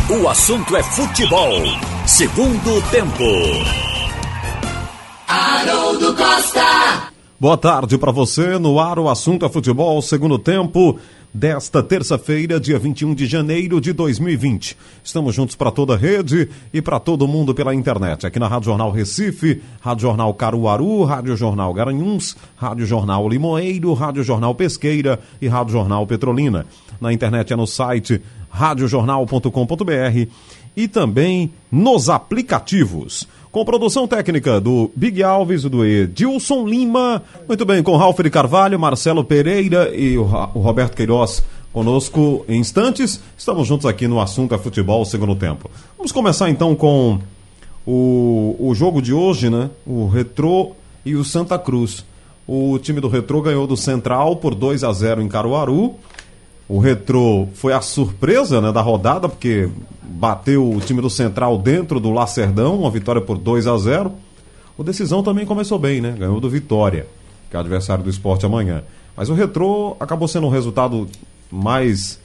O assunto é futebol. Segundo tempo. Haroldo Costa. Boa tarde para você. No ar, o assunto é futebol. Segundo tempo desta terça-feira, dia 21 de janeiro de 2020. Estamos juntos para toda a rede e para todo mundo pela internet. Aqui na Rádio Jornal Recife, Rádio Jornal Caruaru, Rádio Jornal Garanhuns, Rádio Jornal Limoeiro, Rádio Jornal Pesqueira e Rádio Jornal Petrolina. Na internet é no site radiojornal.com.br e também nos aplicativos. Com produção técnica do Big Alves e do Edilson Lima. Muito bem, com Ralf de Carvalho, Marcelo Pereira e o Roberto Queiroz conosco em instantes. Estamos juntos aqui no Assunto é Futebol, segundo tempo. Vamos começar então com o jogo de hoje, né? O Retrô e o Santa Cruz. O time do Retrô ganhou do Central por 2-0 em Caruaru. O Retrô foi a surpresa, né, da rodada, porque bateu o time do Central dentro do Lacerdão, uma vitória por 2-0. O Decisão também começou bem, né? Ganhou do Vitória, que é o adversário do Sport amanhã. Mas o Retrô acabou sendo um resultado mais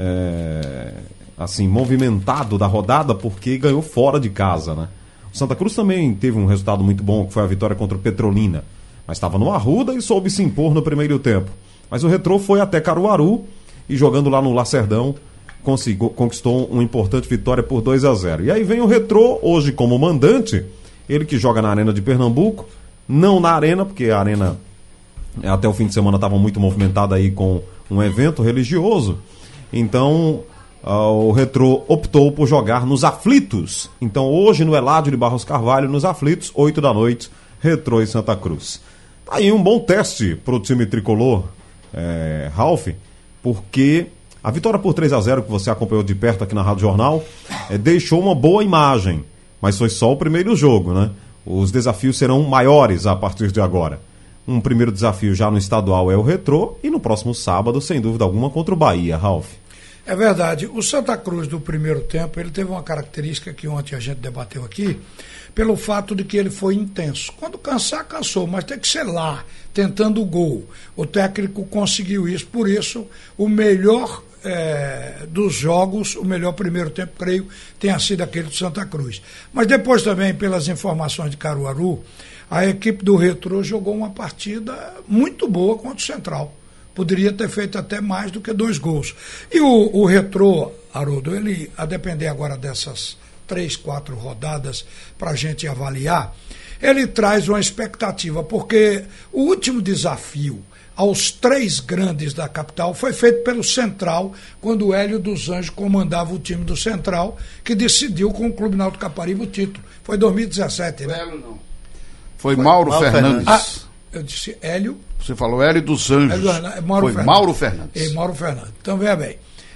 movimentado da rodada, porque ganhou fora de casa, né? O Santa Cruz também teve um resultado muito bom, que foi a vitória contra o Petrolina. Mas estava no Arruda e soube se impor no primeiro tempo. Mas o Retrô foi até Caruaru e jogando lá no Lacerdão, conquistou uma importante vitória por 2-0. E aí vem o Retrô, hoje como mandante, ele que joga na Arena de Pernambuco, não na Arena, porque a Arena até o fim de semana estava muito movimentada aí com um evento religioso. Então o Retrô optou por jogar nos Aflitos. Então hoje no Eládio de Barros Carvalho, nos Aflitos, 8 da noite, Retrô e Santa Cruz. Aí um bom teste para o time tricolor, Ralf, porque a vitória por 3-0 que você acompanhou de perto aqui na Rádio Jornal deixou uma boa imagem, mas foi só o primeiro jogo, né? Os desafios serão maiores a partir de agora. Um primeiro desafio já no estadual é o Retrô e no próximo sábado, sem dúvida alguma, contra o Bahia, Ralf. É verdade. O Santa Cruz do primeiro tempo, ele teve uma característica que ontem a gente debateu aqui, pelo fato de que ele foi intenso. Quando cansar, cansou, mas tem que ser lá, tentando o gol. O técnico conseguiu isso, por isso o melhor dos jogos, o melhor primeiro tempo, creio, tenha sido aquele do Santa Cruz. Mas depois também, pelas informações de Caruaru, a equipe do Retrô jogou uma partida muito boa contra o Central. Poderia ter feito até mais do que 2 gols. E o Retrô, Haroldo, ele, a depender agora dessas 3, 4 rodadas para a gente avaliar, ele traz uma expectativa, porque o último desafio aos 3 grandes da capital foi feito pelo Central, quando o Hélio dos Anjos comandava o time do Central, que decidiu com o Clube Náutico Caparibe o título. Foi 2017, né? Não. Foi Mauro Fernandes. Eu disse Hélio. Você falou Hélio dos Anjos. Foi Mauro Fernandes. Mauro Fernandes. Então, veja bem.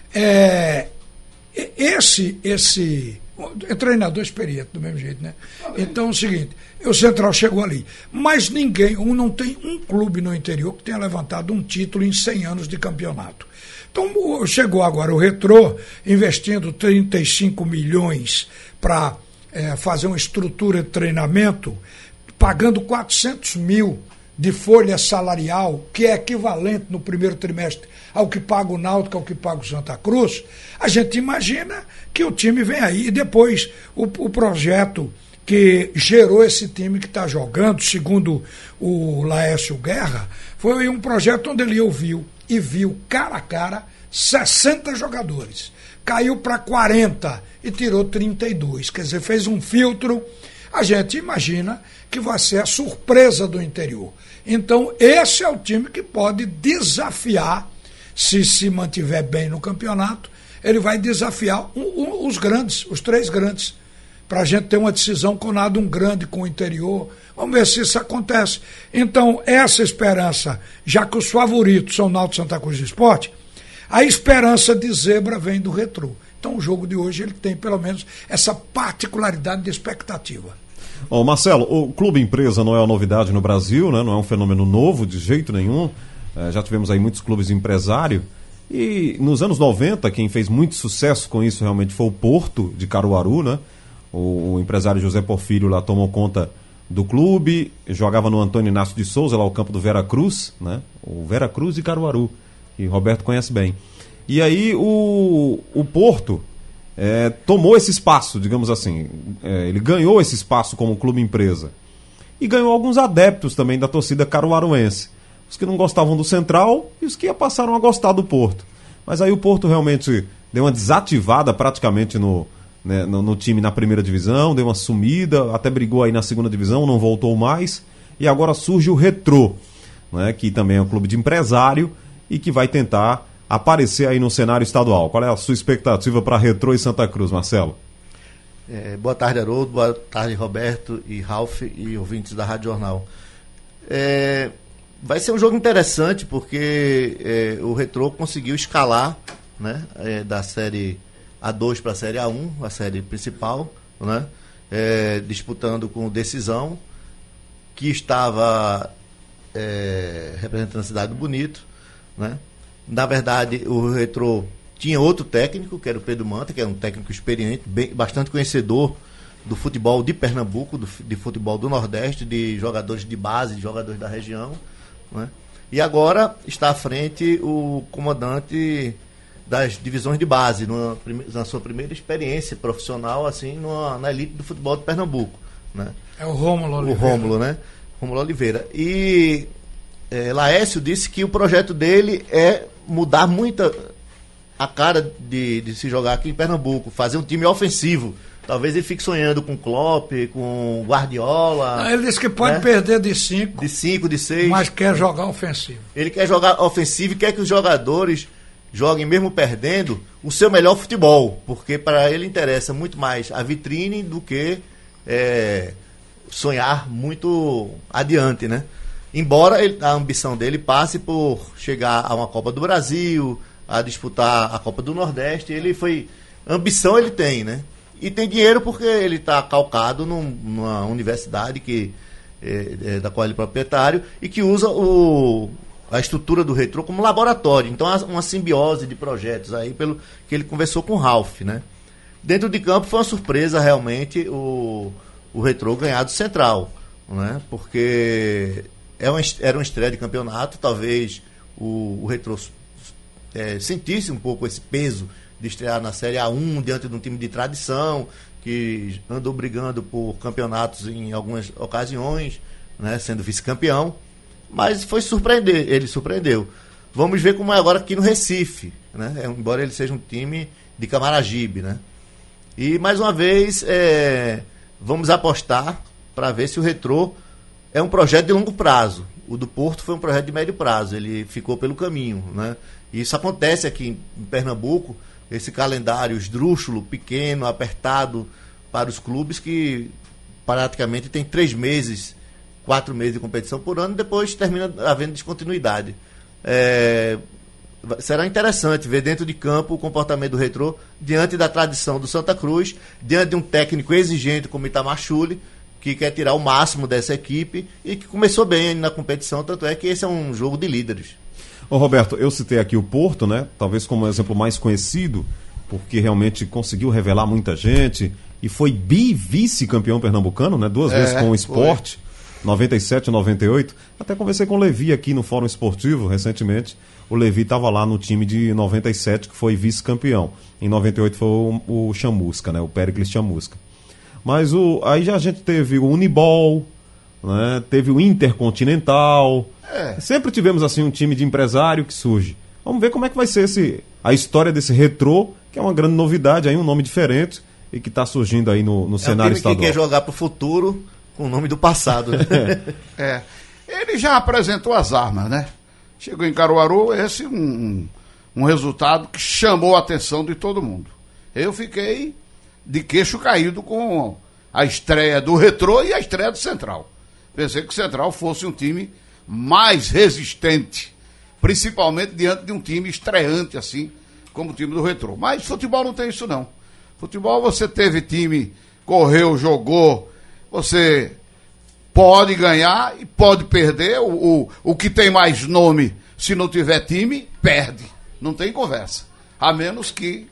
Esse treinador experiente, do mesmo jeito, né? Então é o seguinte, o Central chegou ali, mas não tem um clube no interior que tenha levantado um título em 100 anos de campeonato. Então chegou agora o Retrô, investindo 35 milhões para fazer uma estrutura de treinamento, pagando 400 mil de folha salarial, que é equivalente no primeiro trimestre ao que paga o Náutico, ao que paga o Santa Cruz. A gente imagina que o time vem aí. E depois o projeto que gerou esse time que está jogando, segundo o Laércio Guerra, foi um projeto onde ele viu cara a cara 60 jogadores. Caiu para 40 e tirou 32. Quer dizer, fez um filtro. A gente imagina que vai ser a surpresa do interior. Então, esse é o time que pode desafiar, se mantiver bem no campeonato, ele vai desafiar os grandes, os 3 grandes, para a gente ter uma decisão com nada um grande com o interior. Vamos ver se isso acontece. Então, essa esperança, já que os favoritos são Náutico, Santa Cruz e Sport, a esperança de zebra vem do Retrô. Então, o jogo de hoje ele tem pelo menos essa particularidade de expectativa. Marcelo, o clube empresa não é uma novidade no Brasil, né? Não é um fenômeno novo de jeito nenhum. Já tivemos aí muitos clubes empresário. E nos anos 90, quem fez muito sucesso com isso realmente foi o Porto de Caruaru, né? O empresário José Porfírio lá tomou conta do clube, jogava no Antônio Inácio de Souza, lá o campo do Vera Cruz, né? O Vera Cruz de Caruaru, que Roberto conhece bem. E aí o Porto, tomou esse espaço, digamos assim. Ele ganhou esse espaço como clube empresa. E ganhou alguns adeptos também da torcida caruaruense. Os que não gostavam do Central e os que passaram a gostar do Porto. Mas aí o Porto realmente deu uma desativada praticamente no time na primeira divisão, deu uma sumida, até brigou aí na segunda divisão, não voltou mais. E agora surge o Retrô, né, que também é um clube de empresário e que vai tentar aparecer aí no cenário estadual. Qual é a sua expectativa para Retrô e Santa Cruz, Marcelo? Boa tarde, Haroldo. Boa tarde, Roberto e Ralf e ouvintes da Rádio Jornal. Vai ser um jogo interessante porque o Retrô conseguiu escalar, né, da Série A2 para a Série A1, a série principal, né, disputando com Decisão, que estava representando a cidade do Bonito, né? Na verdade, o Retrô tinha outro técnico, que era o Pedro Manta, que era um técnico experiente, bastante conhecedor do futebol de Pernambuco, de futebol do Nordeste, de jogadores de base, de jogadores da região, né? E agora está à frente o comandante das divisões de base, na sua primeira experiência profissional, assim, na elite do futebol de Pernambuco, né? É o Rômulo Oliveira. O Rômulo, né? Rômulo Oliveira. E Laércio disse que o projeto dele é mudar muito a cara de se jogar aqui em Pernambuco, fazer um time ofensivo. Talvez ele fique sonhando com Klopp, com Guardiola. Ele disse que pode, né, perder de 5. De 5, de 6. Mas quer jogar ofensivo. Ele quer jogar ofensivo e quer que os jogadores joguem, mesmo perdendo, o seu melhor futebol. Porque para ele interessa muito mais a vitrine do que sonhar muito adiante, né? Embora a ambição dele passe por chegar a uma Copa do Brasil, a disputar a Copa do Nordeste, ambição ele tem, né? E tem dinheiro porque ele está calcado numa universidade da qual ele é proprietário e que usa a estrutura do Retrô como laboratório. Então há uma simbiose de projetos aí, pelo que ele conversou com o Ralf, né? Dentro de campo foi uma surpresa realmente o Retrô ganhar do Central, né? Porque era uma estreia de campeonato, talvez o Retrô sentisse um pouco esse peso de estrear na Série A1 diante de um time de tradição, que andou brigando por campeonatos em algumas ocasiões, né, sendo vice-campeão, mas ele surpreendeu. Vamos ver como é agora aqui no Recife, né, embora ele seja um time de Camaragibe, né? E mais uma vez vamos apostar para ver se o Retrô é um projeto de longo prazo. O do Porto foi um projeto de médio prazo, ele ficou pelo caminho, né? E isso acontece aqui em Pernambuco, esse calendário esdrúxulo, pequeno, apertado para os clubes que praticamente tem 3 meses, 4 meses de competição por ano, e depois termina havendo descontinuidade. Será interessante ver dentro de campo o comportamento do Retrô diante da tradição do Santa Cruz, diante de um técnico exigente como Itamar Schulli, que quer tirar o máximo dessa equipe e que começou bem na competição, tanto é que esse é um jogo de líderes. Ô Roberto, eu citei aqui o Porto, né? Talvez como exemplo mais conhecido, porque realmente conseguiu revelar muita gente e foi vice-campeão pernambucano, né? 2 vezes com o Sport, 97 e 98. Até conversei com o Levi aqui no Fórum Esportivo recentemente. O Levi estava lá no time de 97, que foi vice-campeão. Em 98 foi o Chamusca, né? O Péricles Chamusca. Mas aí já a gente teve o Unibol, né? Teve o Intercontinental. Sempre tivemos assim um time de empresário que surge. Vamos ver como é que vai ser a história desse Retrô, que é uma grande novidade, aí um nome diferente e que está surgindo aí no cenário estadual. Que quer jogar para o futuro com o nome do passado, né? Ele já apresentou as armas, né? Chegou em Caruaru, esse um resultado que chamou a atenção de todo mundo. Eu fiquei de queixo caído com a estreia do Retrô e a estreia do Central. Pensei que o Central fosse um time mais resistente, principalmente diante de um time estreante assim, como o time do Retrô. Mas futebol não tem isso não. Futebol você teve time, correu, jogou, você pode ganhar e pode perder. O que tem mais nome, se não tiver time, perde. Não tem conversa. A menos que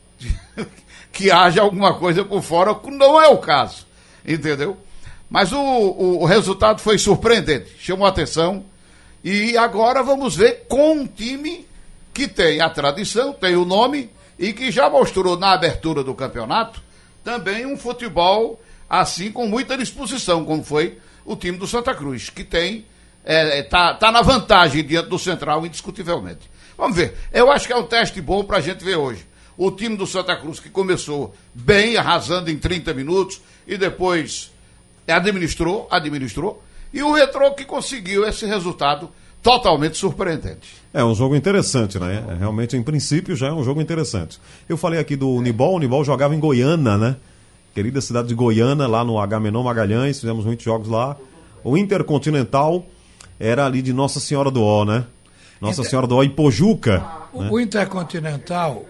haja alguma coisa por fora, não é o caso. Entendeu? Mas o resultado foi surpreendente, chamou a atenção. E agora vamos ver com um time que tem a tradição, tem o nome e que já mostrou na abertura do campeonato também um futebol assim com muita disposição, como foi o time do Santa Cruz, que tá na vantagem diante do Central indiscutivelmente. Vamos ver, eu acho que é um teste bom pra gente ver hoje. O time do Santa Cruz que começou bem, arrasando em 30 minutos e depois administrou, e o Retrô que conseguiu esse resultado totalmente surpreendente. É um jogo interessante, né? Realmente, em princípio, já é um jogo interessante. Eu falei aqui do Unibol, o Unibol jogava em Goiânia, né? Querida cidade de Goiânia, lá no Agamenon Magalhães, fizemos muitos jogos lá. O Intercontinental era ali de Nossa Senhora do Ó, né? Nossa Senhora do Ó e Pojuca. Né? O Intercontinental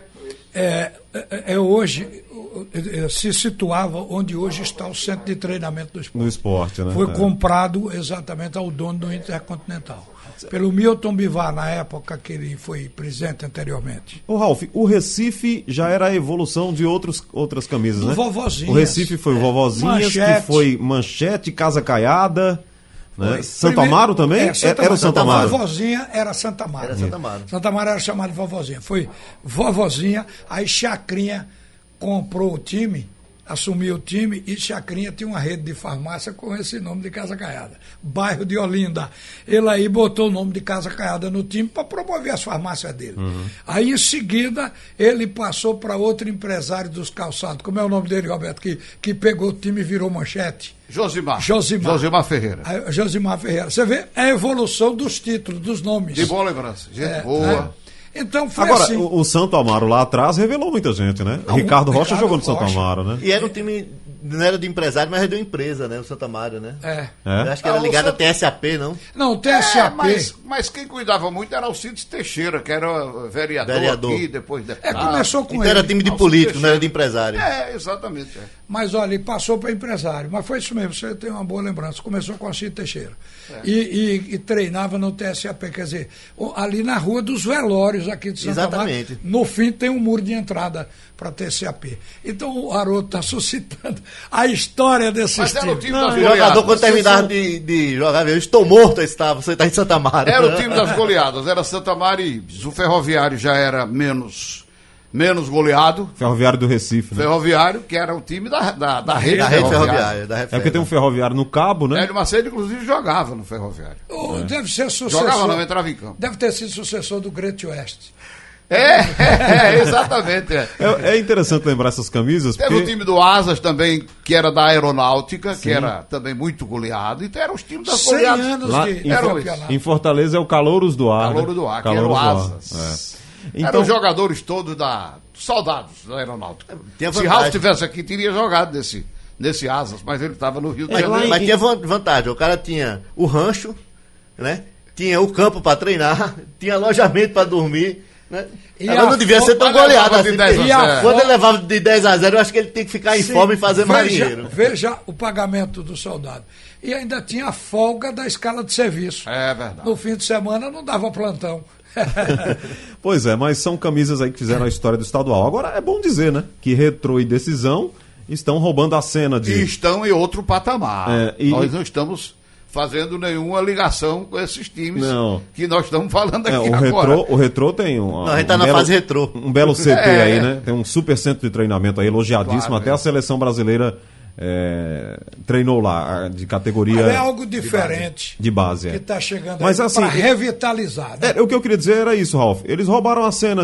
hoje se situava onde hoje está o centro de treinamento do esporte. No esporte, né? Foi comprado exatamente ao dono do Intercontinental. Pelo Milton Bivar, na época que ele foi presidente anteriormente. Ô Ralf, o Recife já era a evolução de outras camisas, né? Vovozinhas. O Recife foi o Vovozinhas, Manchete. que foi Manchete, Casa Caiada, né? Santo Primeiro, Amaro também? Era o Santo Amaro. A vovozinha era Santa Amaro. Era Santa Amaro. Santa Amaro era chamada de vovozinha. Foi vovozinha, aí Chacrinha comprou o time, assumiu o time, e Chacrinha tinha uma rede de farmácia com esse nome de Casa Caiada. Bairro de Olinda. Ele aí botou o nome de Casa Caiada no time para promover as farmácias dele. Aí, em seguida, ele passou para outro empresário dos calçados. Como é o nome dele, Roberto? Que pegou o time e virou Manchete. Josimar Ferreira. Aí, Josimar Ferreira. Você vê a evolução dos títulos, dos nomes. De boa lembrança. Gente boa. Né? Então foi Agora, assim. o Santo Amaro lá atrás revelou muita gente, né? Ricardo Rocha jogou no Santo Amaro, né? E era um time, não era de empresário, mas era de uma empresa, né? O Santa Amaro, né? Eu acho que era o ligado Santa- a TSAP, não? Não, o TSAP. Mas quem cuidava muito era o Alcides Teixeira, que era vereador aqui, depois deputado. Começou com Então ele. era time de político, não era de empresário. Exatamente. Mas olha, ele passou para empresário. Mas foi isso mesmo, você tem uma boa lembrança. Começou com o Alcides Teixeira. E treinava no TSAP, quer dizer, ali na Rua dos Velórios, aqui de Santa Amaro. Exatamente. No fim tem um muro de entrada para TSAP. Então o Haroldo está suscitando a história desses Mas era o times. time das O goleadas. jogador, quando terminava de jogar, eu estou morto, você está em Santa Amaro. Era o time das goleadas, era Santa Amaro e Ibis. O Ferroviário já era menos goleado. Ferroviário do Recife, né? Ferroviário, que era o time da rede Da rede ferroviária. ferroviária. É porque tem um Ferroviário no Cabo, né? Hélio Macedo, inclusive, jogava no Ferroviário. Deve ser sucessor. Jogava não, entrava em campo. Deve ter sido sucessor do Great West. Exatamente. É interessante lembrar essas camisas, Teve porque... o time do Asas também, que era da Aeronáutica, que era também muito goleado. Então eram os times das 100 goleadas. anos Lá de eram campeonato. Em Fortaleza é o Calouros do Ar. Calouro né? do Ar, que Calouros era o do Ar. Asas. Então, Eram os jogadores todos soldados da Aeronáutica. Tinha Se vantagem. Ralf estivesse aqui, teria jogado nesse Asas, mas ele estava no Rio de Janeiro. Mas tinha vantagem, o cara tinha o rancho, né? Tinha o campo para treinar, tinha alojamento para dormir, né? E Agora a não devia ser tão Copa goleado levava de assim. 10 a porque 0. Quando ele levava de 10 a 0, eu acho que ele tem que ficar em Sim, forma e fazer marinheiro. Veja o pagamento do soldado. E ainda tinha a folga da escala de serviço. É verdade. No fim de semana não dava plantão. Pois é, mas são camisas aí que fizeram a história do estadual. Agora é bom dizer, né? Que Retrô e Decisão estão roubando a cena de... E estão em outro patamar. E- Nós não estamos fazendo nenhuma ligação com esses times Não. que nós estamos falando aqui o agora. Retrô tem um. Não, a gente tá na fase retrô. Um belo CT aí, né? Tem um super centro de treinamento aí, elogiadíssimo. Claro, até a seleção brasileira treinou lá, de categoria. Mas é algo diferente De base, que é. está chegando Mas, aí assim, para revitalizar. Né? O que eu queria dizer era isso, Ralf. Eles roubaram a cena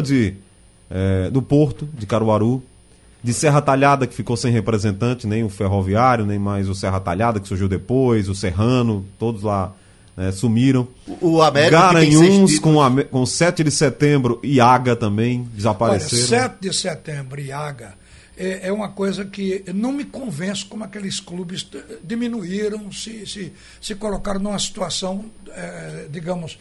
do Porto, de Caruaru, de Serra Talhada, que ficou sem representante, nem o Ferroviário, nem mais o Serra Talhada, que surgiu depois, o Serrano, todos lá sumiram. O América que tem 6 Garanhuns títulos. com 7 de setembro e Aga também Olha, desapareceram. 7 de setembro e Aga é uma coisa que não me convence como aqueles clubes diminuíram, se colocaram numa situação, digamos,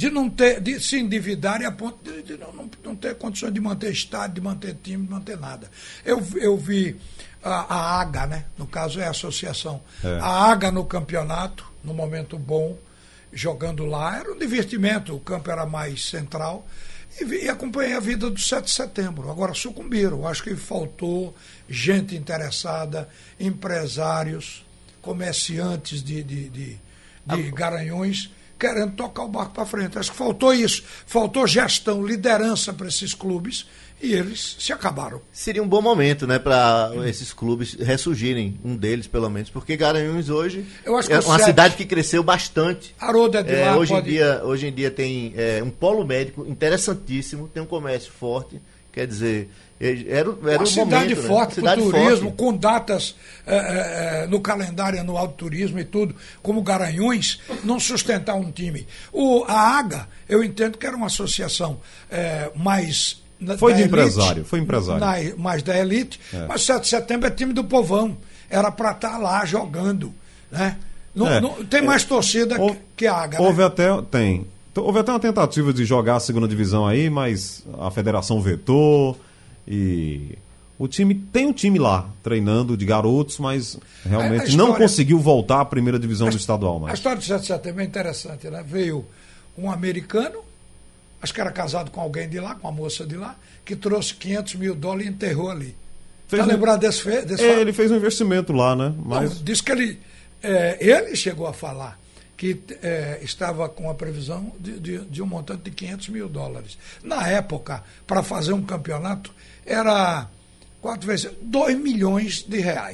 de se endividarem a ponto de não ter condições de manter estádio, de manter time, de manter nada. Eu vi a Aga, né? No caso é a associação, a Aga no campeonato, no momento bom, jogando lá, era um divertimento, o campo era mais central, e acompanhei a vida do 7 de setembro. Agora sucumbiram, acho que faltou gente interessada, empresários, comerciantes de Garanhuns, querendo tocar o barco para frente. Acho que faltou isso, faltou gestão, liderança para esses clubes, e eles se acabaram. Seria um bom momento, né, para esses clubes ressurgirem, um deles pelo menos, porque Garanhuns hoje Eu acho que é uma cidade que cresceu bastante. Haroldo é de lá, hoje em dia tem um polo médico interessantíssimo, tem um comércio forte, quer dizer, era uma um cidade momento, forte né? para o turismo, com datas no calendário anual do turismo e tudo, como Garanhuns, não sustentar um time. A AGA, eu entendo que era uma associação mais... Foi de empresário, foi empresário. Mais da elite, mas 7 de setembro é time do povão. Era para estar lá jogando. Né? Tem mais torcida que a AGA. Houve até uma tentativa de jogar a segunda divisão aí, mas a federação vetou e tem um time lá treinando de garotos, mas realmente não conseguiu voltar à primeira divisão do estadual. A história do 7 de setembro é interessante, né? Veio um americano, acho que era casado com alguém de lá, com uma moça de lá, que trouxe $500 mil e enterrou ali. Está lembrado desse ele fez um investimento lá, né? Mas... Não, disse que ele chegou a falar que estava com a previsão de um montante de $500 mil. Na época, para fazer um campeonato, era 4 vezes R$2 milhões.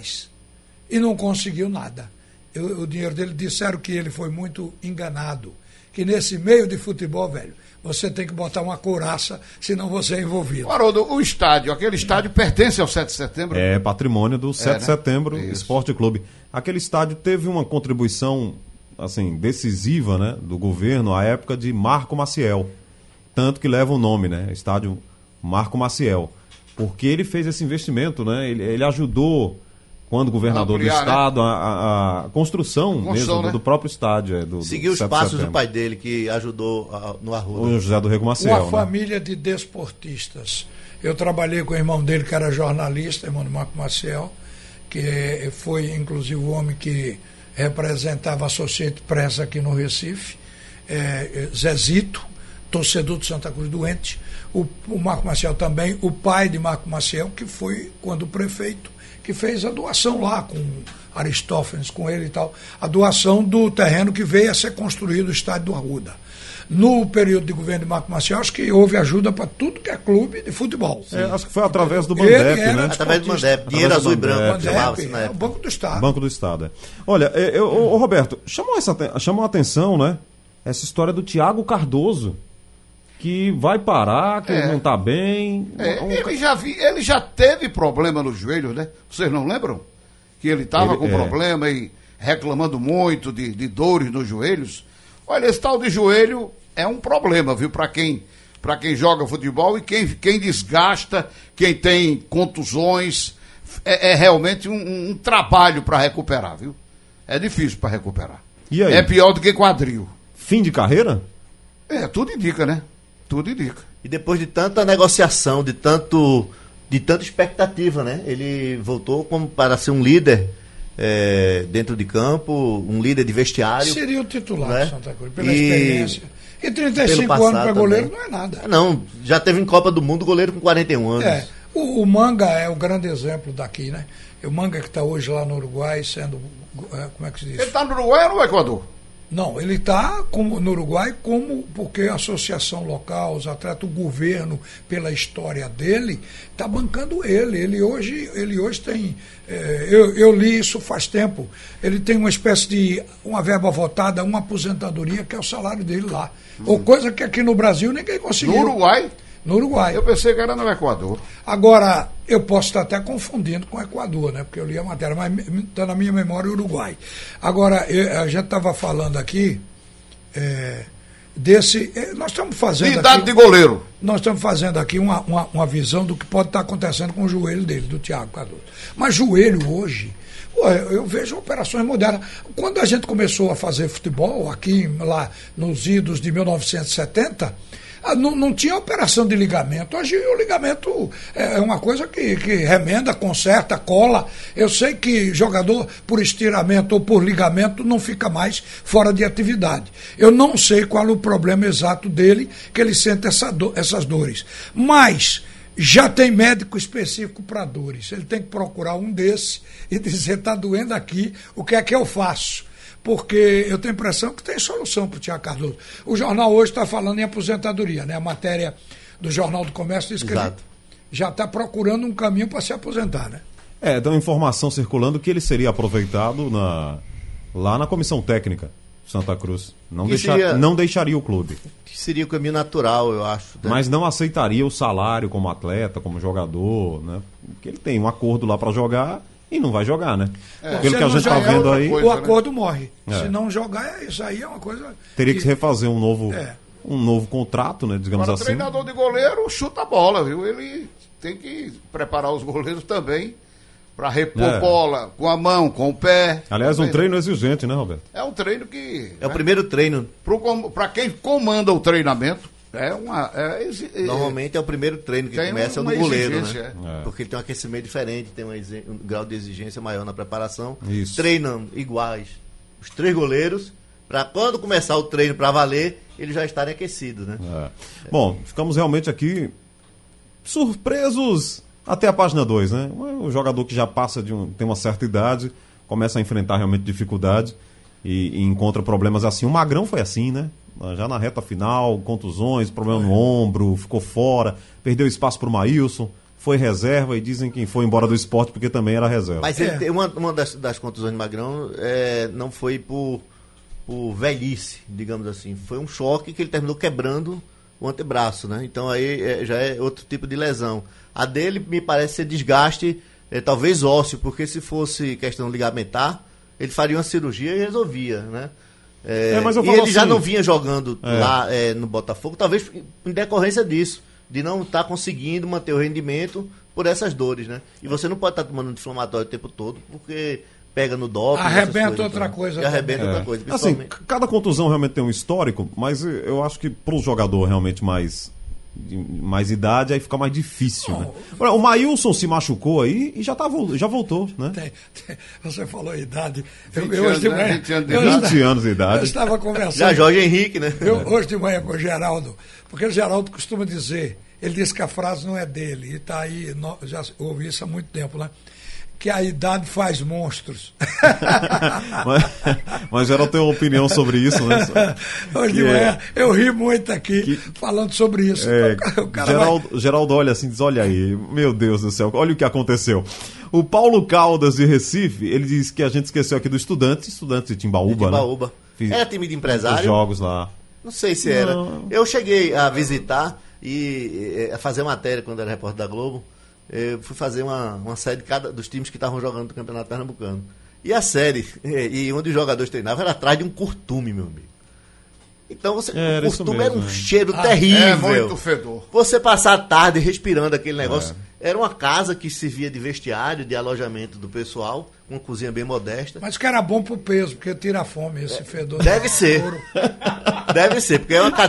E não conseguiu nada. O dinheiro dele, disseram que ele foi muito enganado. Que nesse meio de futebol, velho, você tem que botar uma couraça, senão você é envolvido. Haroldo, aquele estádio pertence ao 7 de setembro? É patrimônio do 7 de setembro, Isso. Esporte Clube. Aquele estádio teve uma contribuição assim, decisiva, né, do governo à época de Marco Maciel. Tanto que leva o nome, né? Estádio Marco Maciel. Porque ele fez esse investimento, né? Ele ajudou, quando governador do estado, né? a construção mesmo, né? do próprio estádio. Seguiu os passos do pai dele, que ajudou no Arruda. O José do Rego Maciel. Uma família de desportistas. Eu trabalhei com o irmão dele, que era jornalista, irmão de Marco Maciel, que foi, inclusive, o homem que representava a Associated Press aqui no Recife, Zezito, torcedor do Santa Cruz doente, o Marco Maciel também, o pai de Marco Maciel, que foi, quando prefeito, que fez a doação lá com Aristófanes, com ele e tal, a doação do terreno que veio a ser construído o estádio do Arruda. No período de governo de Marco Maciel, acho que houve ajuda para tudo que é clube de futebol. Acho que foi através do Bandep, né? Através do Bandep, dinheiro azul e branco, chamava-se na época. O Banco do Estado. Banco do Estado, Olha, Roberto, chamou a atenção, né? Essa história do Thiago Cardoso, que vai parar, que não está bem. Ele já teve problema no joelho, né? Vocês não lembram? Que ele estava com problema e reclamando muito de dores nos joelhos. Olha, esse tal de joelho é um problema, viu? Para quem joga futebol e quem desgasta, quem tem contusões, é realmente um trabalho para recuperar, viu? É difícil para recuperar. E aí? É pior do que quadril. Fim de carreira? Tudo indica, né? Tudo indica. E depois de tanta negociação, de tanta expectativa, né? Ele voltou como para ser um líder dentro de campo, um líder de vestiário. Seria o titular, né? do Santa Cruz, pela experiência. E 35 anos para goleiro não é nada. Não, já teve em Copa do Mundo goleiro com 41 anos. O Manga é o grande exemplo daqui, né? O Manga que está hoje lá no Uruguai sendo... como é que se diz? Ele está no Uruguai ou no Equador? Não, ele está no Uruguai porque a associação local, os atletas, o governo, pela história dele, está bancando ele. Ele hoje tem... eu li isso faz tempo. Ele tem uma espécie de uma verba votada, uma aposentadoria, que é o salário dele lá. Ou coisa que aqui no Brasil ninguém conseguiu. No Uruguai? No Uruguai. Eu pensei que era no Equador. Agora, eu posso estar até confundindo com o Equador, né? Porque eu li a matéria, mas está na minha memória o Uruguai. Agora, a gente estava falando aqui desse... nós estamos fazendo de idade aqui, de goleiro. Nós estamos fazendo aqui uma visão do que pode estar acontecendo com o joelho dele, do Thiago Cardoso. Mas joelho hoje... eu vejo operações modernas. Quando a gente começou a fazer futebol, aqui lá nos idos de 1970... não tinha operação de ligamento. Hoje o ligamento é uma coisa que remenda, conserta, cola. Eu sei que jogador por estiramento ou por ligamento não fica mais fora de atividade. Eu não sei qual é o problema exato dele, que ele sente essas dores. Mas já tem médico específico para dores. Ele tem que procurar um desse e dizer, está doendo aqui, o que é que eu faço? Porque eu tenho a impressão que tem solução para o Thiago Cardoso. O jornal hoje está falando em aposentadoria, né? A matéria do Jornal do Comércio diz que já está procurando um caminho para se aposentar, né? Tem uma informação circulando que ele seria aproveitado lá na comissão técnica de Santa Cruz. Não deixaria o clube. Que seria o caminho natural, eu acho. Né? Mas não aceitaria o salário como atleta, como jogador, né? Porque ele tem um acordo lá para jogar e não vai jogar, né? Pelo que a gente está vendo aí... O acordo morre. Se não jogar, isso aí é uma coisa... Teria que se refazer um novo contrato, né? Digamos assim. O treinador de goleiro chuta a bola, viu? Ele tem que preparar os goleiros também para repor bola com a mão, com o pé. Aliás, um treino exigente, né, Roberto? É um treino que... É o primeiro treino. Para quem comanda o treinamento, normalmente é o primeiro treino que começa, é o do goleiro, né? Porque ele tem um aquecimento diferente, tem um grau de exigência maior na preparação. Isso. Treinam iguais os 3 goleiros, para quando começar o treino para valer, eles já estarem aquecidos, né? Bom, ficamos realmente aqui surpresos até a página 2, né? O jogador que já passa tem uma certa idade, começa a enfrentar realmente dificuldade e encontra problemas assim. O Magrão foi assim, né? Já na reta final, contusões, problema no ombro, ficou fora, perdeu espaço para o Maílson, foi reserva e dizem que foi embora do esporte porque também era reserva. Mas uma das contusões de Magrão não foi por velhice, digamos assim. Foi um choque que ele terminou quebrando o antebraço, né? Então aí já é outro tipo de lesão. A dele me parece ser desgaste, talvez ósseo, porque se fosse questão ligamentar, ele faria uma cirurgia e resolvia, né? Mas eu e falo ele assim, já não vinha jogando lá no Botafogo, talvez em decorrência disso, de não estar conseguindo manter o rendimento por essas dores, né? E você não pode estar tomando anti-inflamatório o tempo todo, porque pega no doping. Arrebenta outra coisa. Arrebenta outra coisa. Assim, cada contusão realmente tem um histórico, mas eu acho que para o jogador realmente mais idade, aí fica mais difícil, né? O Maílson se machucou aí e já voltou, né? Você falou a idade. 20 anos de idade. Eu estava conversando. Já Jorge Henrique, né? Hoje de manhã com o Geraldo, porque o Geraldo costuma dizer, ele disse que a frase não é dele, e está aí, já ouvi isso há muito tempo, né? Que a idade faz monstros. Mas Geraldo tem uma opinião sobre isso, né? Hoje de manhã eu ri muito aqui falando sobre isso. Geraldo olha assim, diz, olha aí, meu Deus do céu, olha o que aconteceu. O Paulo Caldas de Recife, ele diz que a gente esqueceu aqui do Estudante de Timbaúba, né? Era time de empresário? Jogos lá. Não sei se era. Eu cheguei a visitar e a fazer matéria quando era repórter da Globo. Eu fui fazer uma série de dos times que estavam jogando no Campeonato Pernambucano. E a série, e onde os jogadores treinavam, era atrás de um curtume, meu amigo. Então, o curtume era um cheiro terrível. É muito fedor. Você passar a tarde respirando aquele negócio. Era uma casa que servia de vestiário, de alojamento do pessoal, uma cozinha bem modesta. Mas que era bom pro peso, porque tira a fome esse fedor. Deve ser. Deve ser, porque é uma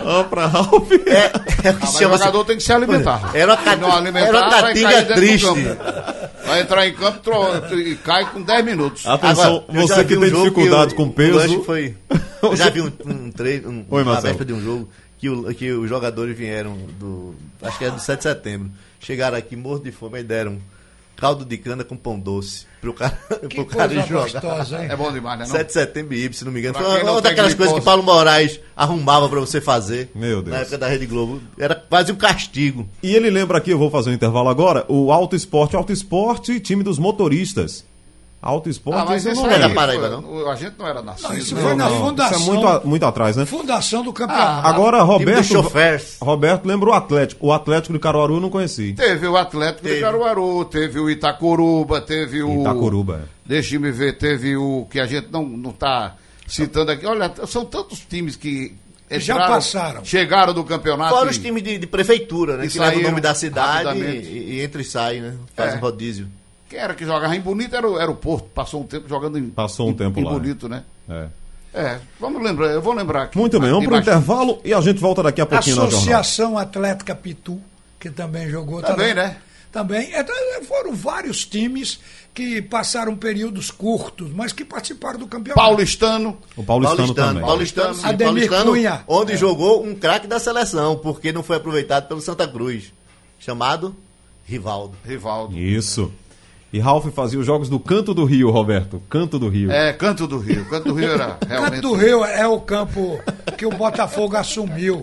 o jogador tem que se alimentar. Era uma catinga triste. Vai entrar em campo e cai com 10 minutos. Atenção, agora, você que tem dificuldade com peso. Eu já vi um treino, uma véspera de um jogo, que os jogadores vieram acho que era do 7 de setembro. Chegaram aqui morto de fome e deram caldo de cana com pão doce pro cara jogar. Gostosa, hein? É bom demais, né? 7 de setembro e se não me engano. Foi uma daquelas coisas que Paulo Moraes arrumava pra você fazer. Meu Deus. Na época da Rede Globo. Era quase um castigo. E ele lembra aqui, eu vou fazer um intervalo agora, o Alto Esporte, time dos motoristas. Alto Esporte, mas isso não é da Paraíba, não? A gente não era nascido. Isso foi na fundação. Isso é muito atrás, né? Fundação do campeonato. Agora, Roberto lembra o Atlético. O Atlético de Caruaru eu não conheci. Teve o Atlético de Caruaru, teve o Itacoruba, teve o... Deixa-me ver, teve o que a gente não está citando aqui. Olha, são tantos times que já passaram. Chegaram do campeonato. Fora os times de prefeitura, né? Que levam o nome da cidade e entra e sai, né? Faz um rodízio. Quem era que jogava em Bonito era o Porto. Passou um tempo jogando em Bonito, né? Vamos lembrar, eu vou lembrar aqui. Muito bem, vamos para o intervalo e a gente volta daqui a pouquinho na jornada. Associação Atlética Pitu, que também jogou. Também, né? Também. Foram vários times que passaram períodos curtos, mas que participaram do campeonato. Paulistano. O Paulistano também. Ademir Cunha. Onde jogou um craque da seleção, porque não foi aproveitado pelo Santa Cruz, chamado Rivaldo. Isso. E Ralf fazia os jogos do Canto do Rio, Roberto. Canto do Rio. Canto do Rio. Canto do Rio era realmente... Canto do Rio é o campo que o Botafogo assumiu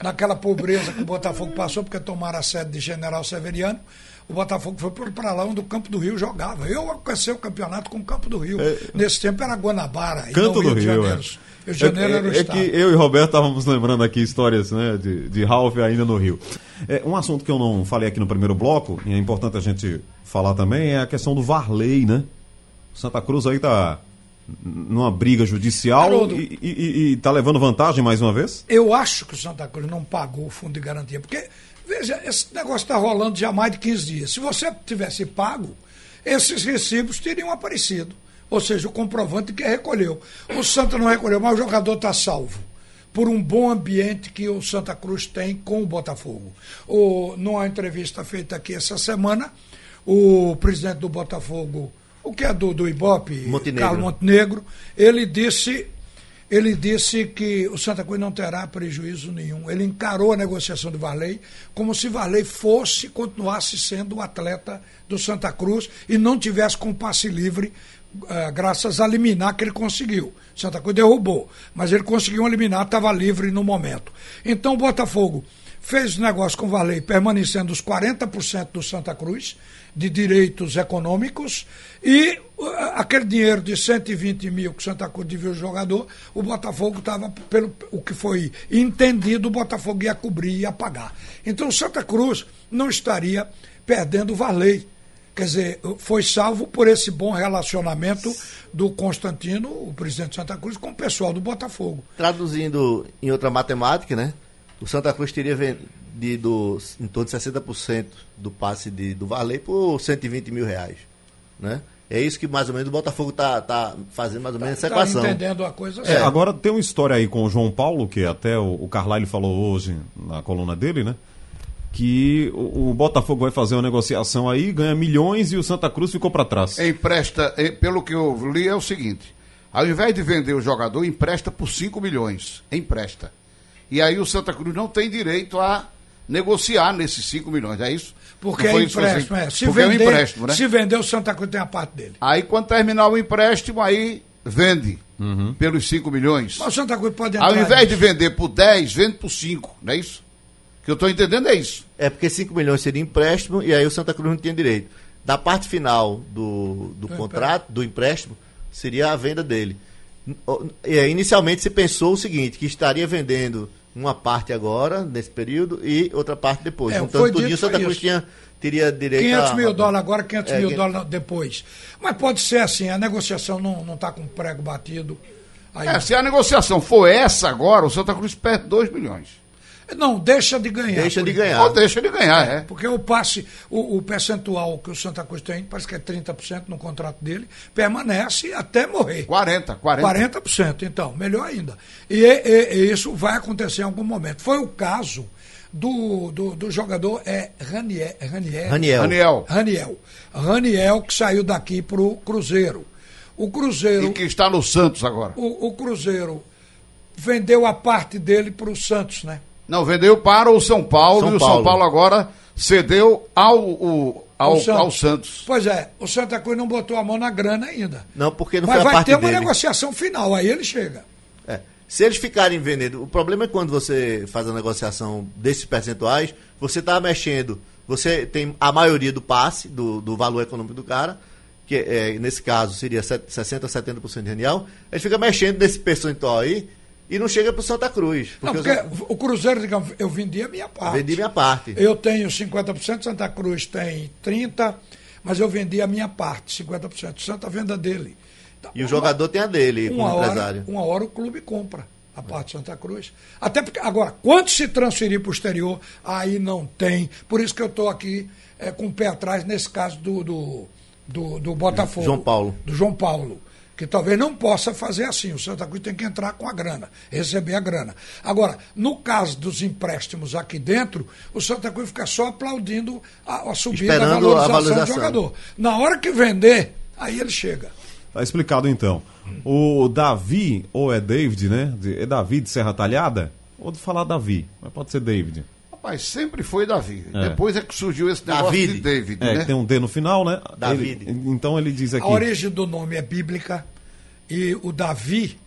naquela pobreza que o Botafogo passou, porque tomaram a sede de General Severiano. O Botafogo foi para lá onde o Campo do Rio jogava. Eu alcancei o campeonato com o Campo do Rio. Nesse tempo era Guanabara. Canto do Rio, Rio de Janeiro era o estado. É que eu e Roberto estávamos lembrando aqui histórias, né, de Ralf ainda no Rio. Um assunto que eu não falei aqui no primeiro bloco, e é importante a gente falar também, é a questão do Varley, né? Santa Cruz aí tá numa briga judicial e tá levando vantagem mais uma vez? Eu acho que o Santa Cruz não pagou o fundo de garantia, porque, veja, esse negócio está rolando já há mais de 15 dias. Se você tivesse pago, esses recibos teriam aparecido. Ou seja, o comprovante que recolheu. O Santa não recolheu, mas o jogador está salvo por um bom ambiente que o Santa Cruz tem com o Botafogo. Numa entrevista feita aqui essa semana, o presidente do Botafogo, o que é do Ibope, Carlos Montenegro, ele disse que o Santa Cruz não terá prejuízo nenhum. Ele encarou a negociação do Varley como se Varley continuasse sendo o atleta do Santa Cruz e não tivesse com passe livre, graças a liminar que ele conseguiu. Santa Cruz derrubou, mas ele conseguiu um liminar, estava livre no momento. Então o Botafogo fez negócio com o Varley, permanecendo os 40% do Santa Cruz, de direitos econômicos, e aquele dinheiro de 120 mil que o Santa Cruz devia ao jogador, o Botafogo estava, pelo o que foi entendido, o Botafogo ia cobrir, ia pagar. Então o Santa Cruz não estaria perdendo o Varley. Quer dizer, foi salvo por esse bom relacionamento do Constantino, o presidente de Santa Cruz, com o pessoal do Botafogo. Traduzindo em outra matemática, né? O Santa Cruz teria vendido em torno de 60% do passe do Varley por 120 mil reais, né? É isso que mais ou menos o Botafogo tá fazendo mais ou menos essa equação. Entendendo a coisa certa. Agora tem uma história aí com o João Paulo, que até o Carlyle falou hoje na coluna dele, né? Que o Botafogo vai fazer uma negociação aí, ganha milhões e o Santa Cruz ficou para trás. Pelo que eu li é o seguinte, ao invés de vender o jogador, empresta por 5 milhões, empresta. E aí o Santa Cruz não tem direito a negociar nesses 5 milhões, é isso? Porque é empréstimo, Porque é um empréstimo, né? Se vender, o Santa Cruz tem a parte dele. Aí quando terminar o empréstimo, aí vende pelos 5 milhões. Mas o Santa Cruz pode entrar ao invés de vender por 10, vende por 5, não é isso? O que eu estou entendendo é isso. É porque 5 milhões seria empréstimo e aí o Santa Cruz não tinha direito. Da parte final do contrato, do empréstimo, seria a venda dele. Inicialmente se pensou o seguinte, que estaria vendendo uma parte agora, nesse período, e outra parte depois. Juntando tudinho, o Santa Cruz teria direito 500 mil dólares agora, 500 mil dólares depois. Mas pode ser assim, a negociação não está com prego batido. Aí... se a negociação for essa agora, o Santa Cruz perde 2 milhões. Não, deixa de ganhar. Deixa de ganhar. Porque o passe, o percentual que o Santa Cruz tem, parece que é 30% no contrato dele, permanece até morrer. 40%, então, melhor ainda. E isso vai acontecer em algum momento. Foi o caso do jogador Raniel, que saiu daqui para o Cruzeiro. O Cruzeiro... E que está no Santos agora. O Cruzeiro vendeu a parte dele para o Santos, né? Não, vendeu para o São Paulo e o São Paulo agora cedeu ao Santos. Pois é, o Santa Cruz não botou a mão na grana ainda. Não, porque não foi a parte dele. Mas vai ter uma negociação final, aí ele chega. Se eles ficarem vendendo, o problema é quando você faz a negociação desses percentuais, você está mexendo, você tem a maioria do passe, do valor econômico do cara, que nesse caso seria 60% a 70% de Raniel, ele fica mexendo nesse percentual aí, e não chega para o Santa Cruz. Porque o Cruzeiro, digamos, eu vendi a minha parte. Vendi minha parte. Eu tenho 50%, Santa Cruz tem 30%, mas eu vendi a minha parte, 50%. Santa venda dele. E o jogador tem a dele, como empresário. Uma hora o clube compra a parte de Santa Cruz. Até porque, agora, quando se transferir para o exterior, aí não tem. Por isso que eu estou aqui com o pé atrás nesse caso do Botafogo. Do João Paulo. Que talvez não possa fazer assim. O Santa Cruz tem que entrar com a grana, receber a grana. Agora, no caso dos empréstimos aqui dentro, o Santa Cruz fica só aplaudindo a subida da valorização do jogador. Na hora que vender, aí ele chega. Tá explicado então. O Davi, ou é David, né? É Davi de Serra Talhada? Ou de falar Davi, mas pode ser David. Rapaz, sempre foi Davi. Depois é que surgiu esse negócio de David, né? Que tem um D no final, né? David. Então ele diz aqui... A origem do nome é bíblica e o Davi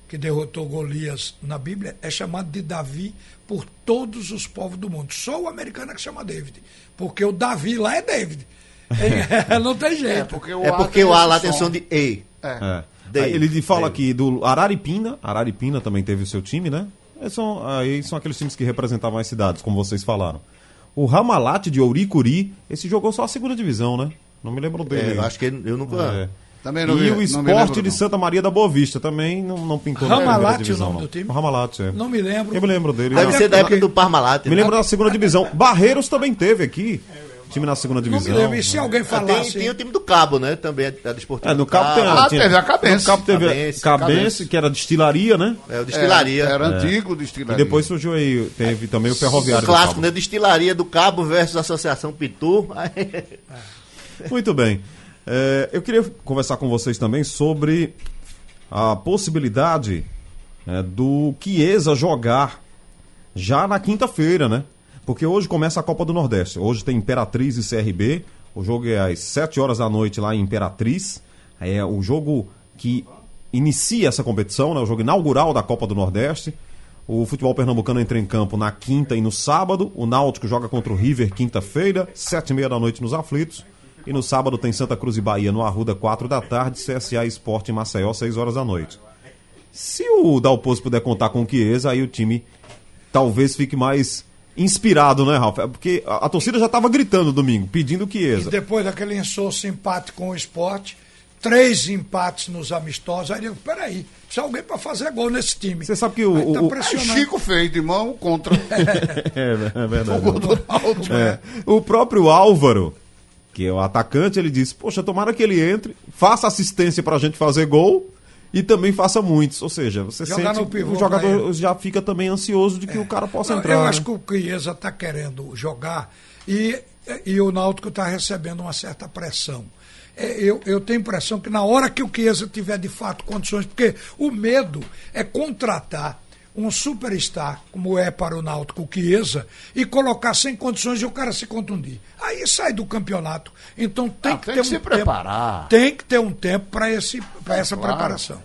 que derrotou Golias na Bíblia, é chamado de Davi por todos os povos do mundo. Só o americano é que chama David, porque o Davi lá é David. Não tem jeito. Porque o A lá tem som de E. Aí ele fala aqui do Araripina também teve o seu time, né? Aí são aqueles times que representavam as cidades, como vocês falaram. O Ramalate de Ouricuri, esse jogou só a segunda divisão, né? Não me lembro dele. Eu acho que eu nunca... Também e o Esporte de Santa Maria da Boa Vista também não pintou na primeira divisão. O nome do time? Ramalate, Não me lembro. Eu me lembro dele. Deve ser da época do Parmalat. Me lembro da segunda divisão. Barreiros também teve aqui. Time na segunda divisão. Não me lembro. E se alguém falasse... Tem o time do Cabo, né? Também é da Esportiva. No Cabo teve a Cabense. No Cabo teve Cabense, que era destilaria, né? O destilaria. Era antigo destilaria. E depois surgiu aí, teve também o Ferroviário. O clássico, né? Destilaria do Cabo versus Associação Pitu. Muito bem. Eu queria conversar com vocês também sobre a possibilidade do Chiesa jogar já na quinta-feira, né? Porque hoje começa a Copa do Nordeste. Hoje tem Imperatriz e CRB. O jogo é às 7 horas da noite lá em Imperatriz. É o jogo que inicia essa competição, né? O jogo inaugural da Copa do Nordeste. O futebol pernambucano entra em campo na quinta e no sábado. O Náutico joga contra o River quinta-feira, 7h30 da noite nos Aflitos. E no sábado tem Santa Cruz e Bahia no Arruda, 4 da tarde, CSA Sport em Maceió, 6 horas da noite. Se o Dalpozo puder contar com o Chiesa, aí o time talvez fique mais inspirado, né, Ralf? Porque a torcida já estava gritando domingo, pedindo o Chiesa. E depois daquele insosso empate com o Sport, 3 empates nos amistosos, aí eu digo, peraí, precisa alguém para fazer gol nesse time. Você sabe que o Chico fez de mão contra. É verdade. O próprio Álvaro, que é o atacante, ele disse, poxa, tomara que ele entre, faça assistência pra gente fazer gol e também faça muitos. Ou seja, você sente que o jogador já fica também ansioso de que o cara possa entrar. Eu acho que o Chiesa está querendo jogar e o Náutico está recebendo uma certa pressão. Eu tenho a impressão que na hora que o Chiesa tiver de fato condições, porque o medo é contratar um superstar, como é para o Náutico o Chiesa, e colocar sem condições de o cara se contundir. Aí sai do campeonato. Então tem que ter se um preparar. Tem que ter um tempo para essa preparação.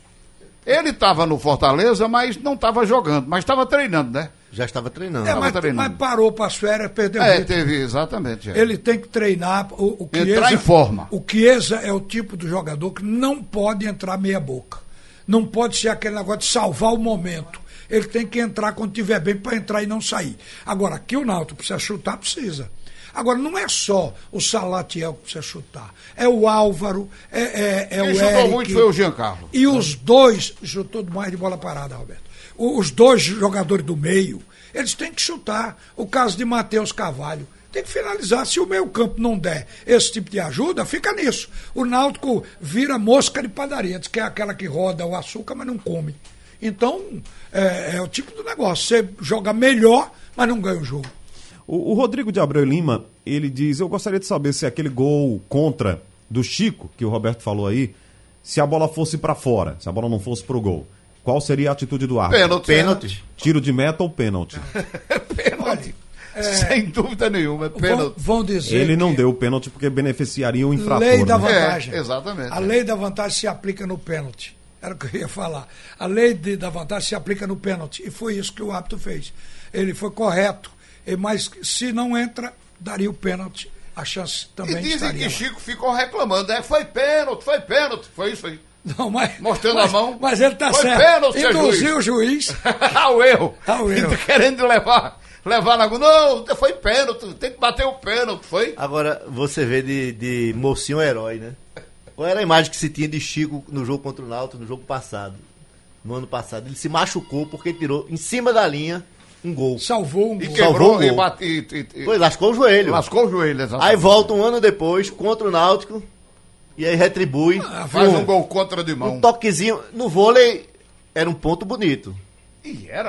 Ele estava no Fortaleza, mas não estava jogando, mas estava treinando, né? Já estava treinando. Mas parou para as férias, perdeu o ritmo. Teve, exatamente. Ele tem que treinar. O Chiesa, entrar em forma. O Chiesa é o tipo do jogador que não pode entrar meia boca. Não pode ser aquele negócio de salvar o momento. Ele tem que entrar quando estiver bem para entrar e não sair. Agora, aqui o Náutico precisa chutar, precisa. Agora, não é só o Salatiel que precisa chutar. É o Álvaro, é o Eric. Quem chutou muito foi o Giancarlo. E os dois, chutou mais de bola parada, Roberto. Os dois jogadores do meio, eles têm que chutar. O caso de Matheus Carvalho. Tem que finalizar. Se o meio campo não der esse tipo de ajuda, fica nisso. O Náutico vira mosca de padaria, diz que é aquela que roda o açúcar, mas não come. Então, é o tipo do negócio. Você joga melhor, mas não ganha o jogo. O Rodrigo de Abreu Lima, ele diz, eu gostaria de saber se aquele gol contra do Chico, que o Roberto falou aí, se a bola fosse para fora, se a bola não fosse pro gol, qual seria a atitude do árbitro? Pênalti. Tiro de meta ou pênalti? Pênalti. Sem dúvida nenhuma, pênalti. Vão dizer ele não deu o pênalti porque beneficiaria o infrator. Lei da né? vantagem. Exatamente. A lei da vantagem se aplica no pênalti. Era o que eu ia falar. A lei da vantagem se aplica no pênalti. E foi isso que o árbitro fez. Ele foi correto. Mas se não entra, daria o pênalti. A chance também estaria. E dizem que Chico ficou reclamando. Foi pênalti. Foi isso aí. Não, mostrando a mão. Mas ele está certo. Pênalti, induziu o juiz. Ao erro. Querendo levar na... Não, foi pênalti. Tem que bater o pênalti. Foi. Agora, você vê de mocinho herói, né? Qual era a imagem que se tinha de Chico no jogo contra o Náutico, no jogo passado? No ano passado. Ele se machucou porque tirou em cima da linha um gol. Salvou um gol. E quebrou e bateu. Foi, lascou o joelho. Exatamente. Aí volta um ano depois contra o Náutico e aí retribui. Faz um gol contra de mão. Um toquezinho. No vôlei era um ponto bonito. E era?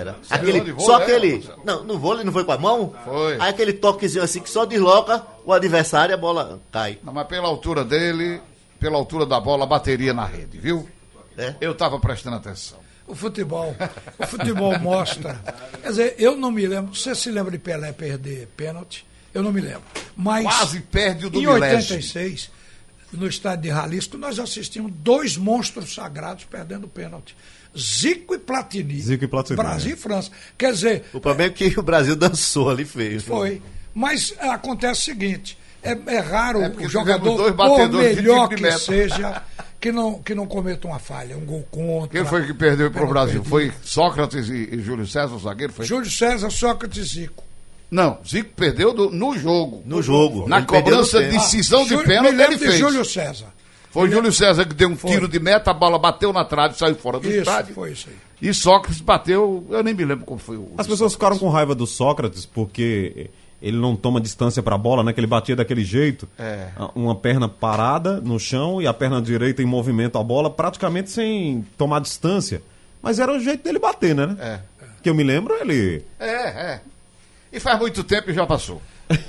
Não, no vôlei não foi com a mão? Foi. Aí aquele toquezinho assim que só desloca o adversário e a bola cai. Não, mas pela altura dele, pela altura da bola, bateria na rede, viu? Eu estava prestando atenção. O futebol mostra. Quer dizer, eu não me lembro. Você se lembra de Pelé perder pênalti? Eu não me lembro. Mas quase perde o do em 86, no estádio de Jalisco, nós assistimos 2 monstros sagrados perdendo pênalti. Zico e Platini. Brasil e França. Quer dizer... O problema é que o Brasil dançou ali feio. Foi. Mas acontece o seguinte, é raro o jogador, dois por batedores melhor de tipo que de seja, que não cometa uma falha, um gol contra. Quem foi que perdeu para o Brasil? Perdido. Foi Sócrates e Júlio César, o zagueiro? Foi? Júlio César, Sócrates e Zico. Não, Zico perdeu no jogo. No jogo. Na Ele perdeu cobrança no de tempo. decisão de Júlio- pênalti, me lembro ele de fez. Júlio César. Foi Júlio César que deu um Foi. tiro de meta, a bola bateu na trave, saiu fora do Isso, estádio. foi isso aí. E Sócrates bateu, eu nem me lembro como foi o. As pessoas ficaram com raiva do Sócrates porque ele não toma distância pra bola, né? Que ele batia daquele jeito. É. Uma perna parada no chão e a perna direita em movimento a bola, praticamente sem tomar distância. Mas era o jeito dele bater, né? É. Que eu me lembro, ele... E faz muito tempo e já passou.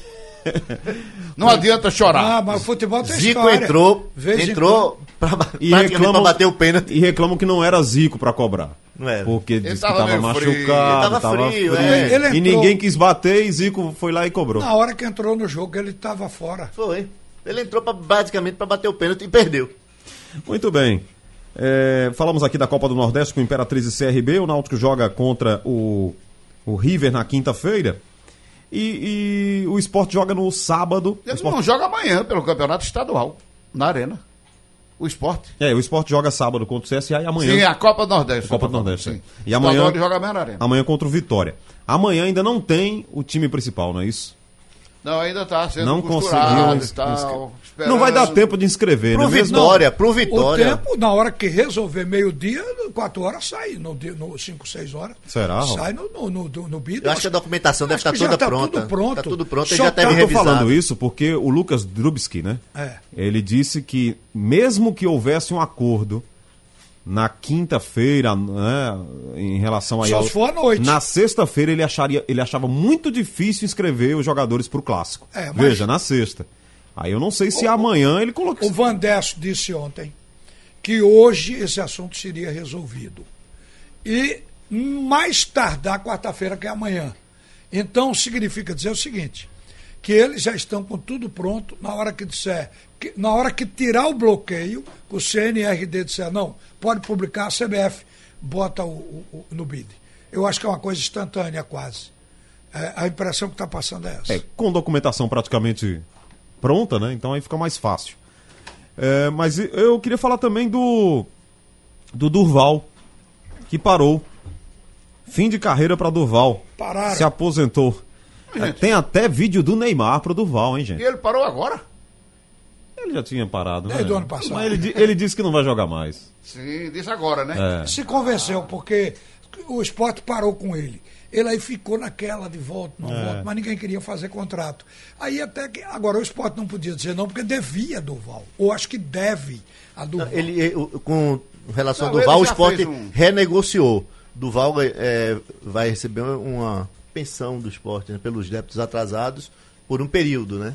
Não adianta chorar. Ah, mas o futebol tem Zico história. entrou Vez em praticamente pra bater o pênalti. E reclamam que não era Zico pra cobrar. Não era. Porque disse que tava tava meio frio. machucado, Ele tava frio, Ele E entrou- ninguém quis bater e Zico foi lá e cobrou. Na hora que entrou no jogo, ele estava fora. Foi. Ele entrou basicamente para bater o pênalti e perdeu. Muito bem. Falamos aqui da Copa do Nordeste com o Imperatriz e CRB. O Náutico joga contra o River na quinta-feira. E o Sport joga no sábado. Ele não joga amanhã pelo Campeonato Estadual, na Arena. O Sport. O Sport joga sábado contra o CSA e amanhã. Sim, a Copa do Nordeste. Copa do Nordeste. Sim. E amanhã ele joga amanhã na Arena. Amanhã contra o Vitória. Amanhã ainda não tem o time principal, não é isso? Não, ainda está sendo Não costurado conseguiu e tal, esperando. Não vai dar tempo de inscrever, Pro né? Mesmo? Vitória, pro O Vitória. tempo, na hora que resolver meio-dia, 4 horas sai. No 5, 6 horas. Será, Raul? Sai no BID. Eu acho que a documentação deve estar que já toda tá pronta. tudo pronto. Tá tudo pronto, ele Só já tá- deve Eu tô revisar. falando isso porque o Lucas Drubski, né? Ele disse que mesmo que houvesse um acordo na quinta-feira, né, em relação aí Só se for à noite. na sexta-feira ele achava muito difícil inscrever os jogadores pro clássico. Mas- Veja, na sexta. Aí eu não sei se amanhã ele coloca. O Vandesso disse ontem que hoje esse assunto seria resolvido. E mais tardar quarta-feira, que é amanhã. Então significa dizer o seguinte, que eles já estão com tudo pronto na hora que disser, na hora que tirar o bloqueio, o CNRD disser, não, pode publicar, a CBF bota no BID. Eu acho que é uma coisa instantânea quase. A impressão que está passando é essa. Com documentação praticamente pronta, né? Então aí fica mais fácil. Mas eu queria falar também do Durval, que parou. Fim de carreira para Durval. Pararam. Se aposentou. Tem até vídeo do Neymar pro Durval, hein, E gente? ele parou agora? Ele já tinha parado, né? Desde o ano passado. Mas ele disse que não vai jogar mais. Sim, disse agora, né? Se convenceu, porque o Sport parou com ele. Ele aí ficou naquela de volta, não volta, mas ninguém queria fazer contrato. Aí até que. Agora o Sport não podia dizer não, porque devia a Durval. Ou acho que deve a Durval. Com relação Não, ao Durval, ele o já Sport fez um- renegociou. Durval vai receber uma pensão do Sport, né, pelos débitos atrasados por um período, né?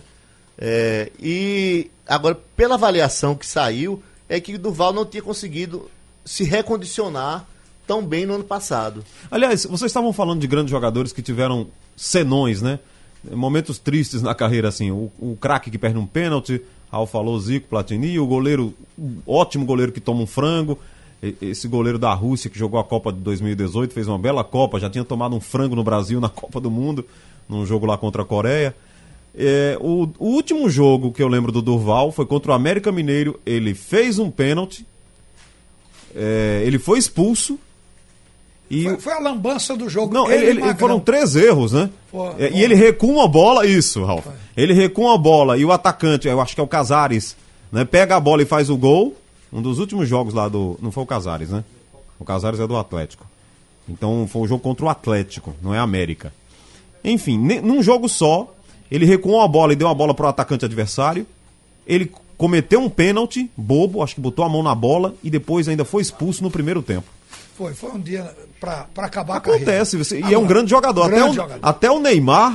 E agora, pela avaliação que saiu, é que o Durval não tinha conseguido se recondicionar tão bem no ano passado. Aliás, vocês estavam falando de grandes jogadores que tiveram senões, né? Momentos tristes na carreira, assim. O craque que perde um pênalti, Raul falou, Zico, Platini, o goleiro, ótimo goleiro que toma um frango. Esse goleiro da Rússia que jogou a Copa de 2018, fez uma bela Copa, já tinha tomado um frango no Brasil na Copa do Mundo, num jogo lá contra a Coreia. O último jogo que eu lembro do Durval foi contra o América Mineiro. Ele fez um pênalti, ele foi expulso. Foi a lambança do jogo. Não, Magrão. foram 3 erros, né? E ele recua uma bola, isso, Ralf. Ele recua uma bola e o atacante, eu acho que é o Casares, né? Pega a bola e faz o gol. Um dos últimos jogos lá do... Não foi o Casares, né? O Casares é do Atlético. Então foi um jogo contra o Atlético, não é a América. Enfim, num jogo só, ele recuou a bola e deu a bola pro atacante adversário. Ele cometeu um pênalti bobo, acho que botou a mão na bola e depois ainda foi expulso no primeiro tempo. Foi um dia para acabar a carreira. Acontece, e é um grande jogador. Grande jogador. Até o Neymar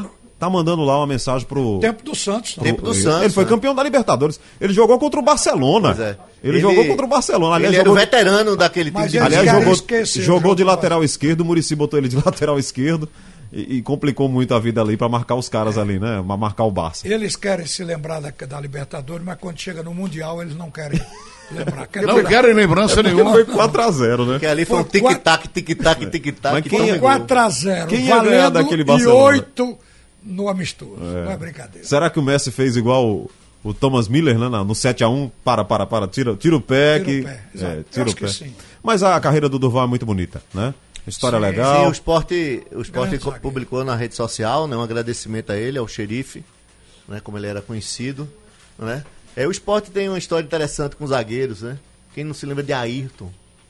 tá mandando lá uma mensagem pro... Tempo do Santos. Não. Tempo do Santos. Ele foi campeão da Libertadores. Ele jogou contra o Barcelona. Pois é. Ele jogou contra o Barcelona. Aliás, ele era o veterano daquele time. Mas de eles Aliás, querem jogou, esquecer, jogou de jogou lateral esquerdo, o Muricy botou ele de lateral esquerdo e complicou muito a vida ali pra marcar os caras ali, né? Pra marcar o Barça. Eles querem se lembrar da Libertadores, mas quando chega no Mundial eles não querem lembrar. Não querem lembrança nenhuma. Foi 4-0, né? Que ali foi um Foi tic-tac, tic-tac, tic-tac. Mas quem é- 4-0, Quem ia ganhar valendo daquele e Barcelona? 8 no amistoso. Não é brincadeira. Será que o Messi fez igual o Thomas Miller, né? No 7-1? Tira o pé. Tira o pé, exato. Eu Tira acho o pé. que sim. Mas a carreira do Durval é muito bonita, né? História Sim, legal. Sim, o Sport Grande zagueiro. publicou na rede social, né, um agradecimento a ele, ao xerife, né, como ele era conhecido, né? O Sport tem uma história interessante com zagueiros, né? Quem não se lembra de Ayrton?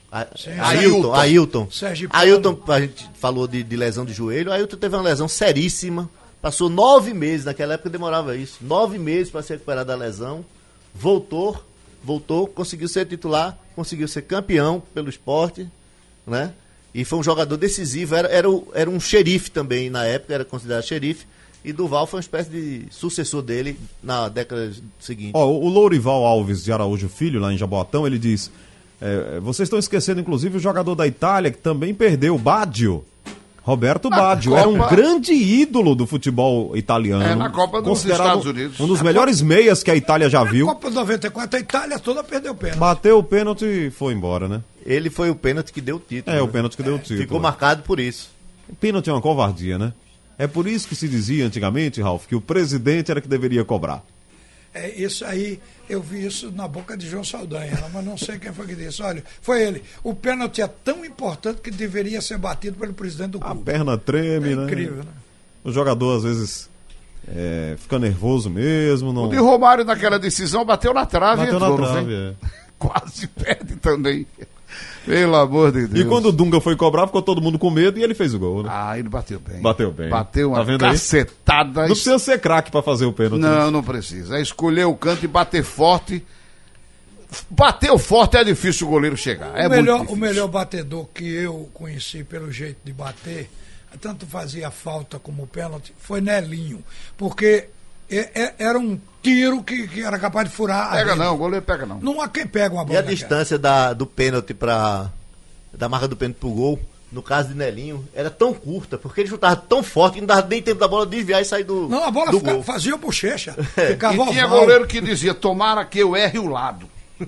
Ailton. Sérgio Ailton, a gente falou de lesão de joelho. Ailton teve uma lesão seríssima. Passou 9 meses, naquela época demorava isso. 9 meses para se recuperar da lesão. Voltou, conseguiu ser titular, conseguiu ser campeão pelo Sport, né? E foi um jogador decisivo, era um xerife também na época, era considerado xerife. E Durval foi uma espécie de sucessor dele na década seguinte. Ó, o Lourival Alves de Araújo Filho, lá em Jaboatão, ele diz: vocês estão esquecendo, inclusive, o jogador da Itália que também perdeu, Baggio. Roberto Baggio, era um grande ídolo do futebol italiano. Na Copa dos considerado Estados Unidos. Um dos melhores meias que a Itália já viu. Na Copa 94, a Itália toda perdeu o pênalti. Bateu o pênalti e foi embora, né? Ele foi o pênalti que deu o título. O né? pênalti que deu o título. Ficou marcado por isso. O pênalti é uma covardia, né? É por isso que se dizia antigamente, Ralf, que o presidente era que deveria cobrar. Isso aí, eu vi isso na boca de João Saldanha, mas não sei quem foi que disse. Olha, foi ele. O pênalti é tão importante que deveria ser batido pelo presidente do A clube. perna treme, né? Incrível, né? O jogador, às vezes, fica nervoso mesmo. Não... O de Romário naquela decisão bateu na trave Bateu e entrou, na não trave, foi? Quase perde também. Pelo amor de Deus. E quando o Dunga foi cobrar, ficou todo mundo com medo e ele fez o gol, né? Ele bateu bem. Bateu bem. Bateu uma Tá vendo aí? cacetada. Não precisa ser craque pra fazer o pênalti. Não precisa. É escolher o canto e bater forte. Bateu forte é difícil o goleiro chegar. O melhor batedor que eu conheci pelo jeito de bater, tanto fazia falta como pênalti, foi Nelinho. Porque era um tiro que era capaz de furar. Pega não, o goleiro pega não. Não há quem pega uma bola. E a distância do pênalti da marca do pênalti pro gol, no caso de Nelinho, era tão curta, porque ele chutava tão forte que não dava nem tempo da bola desviar e sair do Não, a bola gol. fazia bochecha. E Ficava tinha oval. goleiro que dizia, tomara que eu erre o lado.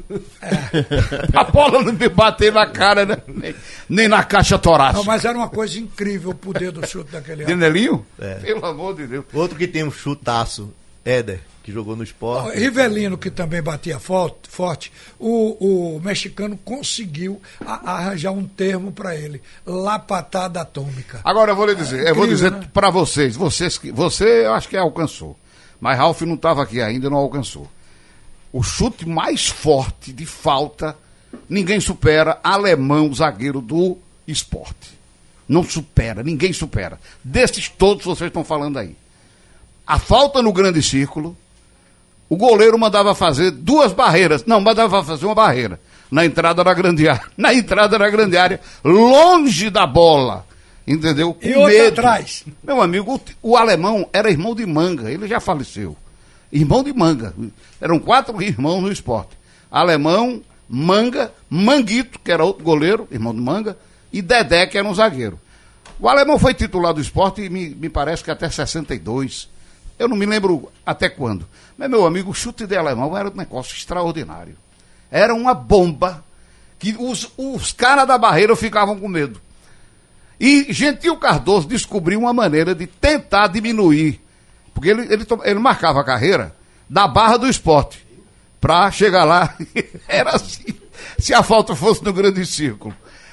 A bola não me bater na cara, né? nem na caixa torácica. Não, mas era uma coisa incrível o poder do chute daquele De ano. Nelinho? Pelo amor de Deus. Outro que tem um chutaço, Éder, que jogou no Sport. Rivelino, que também batia forte, o mexicano conseguiu arranjar um termo para ele, lapatada atômica. Agora eu vou lhe dizer, eu vou dizer né? para você eu acho que alcançou, mas Ralf não estava aqui ainda, não alcançou. O chute mais forte de falta, ninguém supera, Alemão, zagueiro do Sport. Não supera, ninguém supera. Desses todos vocês estão falando aí. A falta no grande círculo, o goleiro mandava fazer 2 barreiras. Não, mandava fazer uma barreira. Na entrada da grande área. Na entrada da grande área, longe da bola. Entendeu? Com E outra medo. atrás. Meu amigo, o alemão era irmão de Manga. Ele já faleceu. Irmão de Manga. Eram 4 irmãos no esporte. Alemão, Manga, Manguito, que era outro goleiro, irmão de Manga, e Dedé, que era um zagueiro. O alemão foi titular do esporte e me parece que até 62. Eu não me lembro até quando. Mas, meu amigo, o chute de alemão era um negócio extraordinário. Era uma bomba que os caras da barreira ficavam com medo. E Gentil Cardoso descobriu uma maneira de tentar diminuir. Porque ele marcava a carreira da barra do esporte. Para chegar lá, era assim. Se a falta fosse no grande círculo.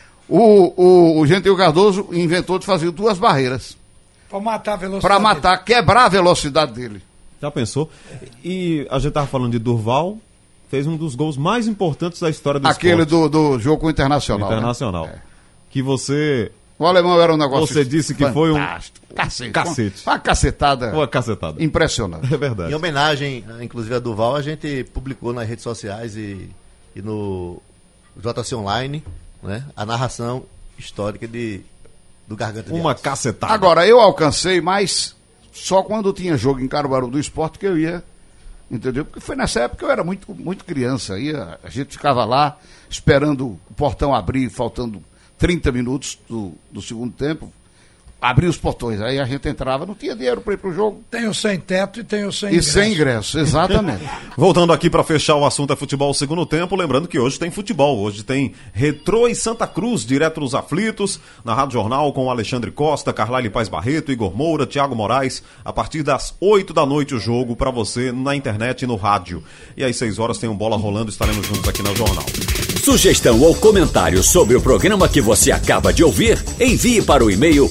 O Gentil Cardoso inventou de fazer 2 barreiras. Para matar a velocidade. Para matar, quebrar a velocidade dele. Já pensou? E a gente tava falando de Durval, fez um dos gols mais importantes da história do Aquele esporte. do jogo internacional. Internacional. Né? Que você... O alemão era um negócio Você disse que foi um... Cacete. Uma cacetada. Uma cacetada. Impressionante. É verdade. Em homenagem, inclusive, a Durval, a gente publicou nas redes sociais e no JC Online, né, a narração histórica do Garganta de Uma Aço. cacetada. Agora, eu alcancei, mas só quando tinha jogo em Caruaru do Esporte que eu ia, entendeu? Porque foi nessa época que eu era muito, muito criança, a gente ficava lá esperando o portão abrir, faltando 30 minutos do segundo tempo, abrir os portões, aí a gente entrava, não tinha dinheiro para ir pro jogo. Tem o sem teto e tem o sem ingresso. E sem ingresso, exatamente. Voltando aqui para fechar o assunto é futebol segundo tempo, lembrando que hoje tem futebol, hoje tem Retrô e Santa Cruz, direto dos aflitos, na Rádio Jornal com Alexandre Costa, Carlyle Paz Barreto, Igor Moura, Thiago Moraes, a partir das 8 da noite o jogo para você na internet e no rádio. E às 6 horas tem um Bola Rolando, estaremos juntos aqui no Jornal. Sugestão ou comentário sobre o programa que você acaba de ouvir, envie para o e-mail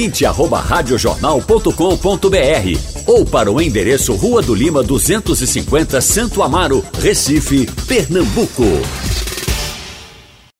ouvinte@radiojornal.com.br ou para o endereço Rua do Lima 250, Santo Amaro, Recife, Pernambuco.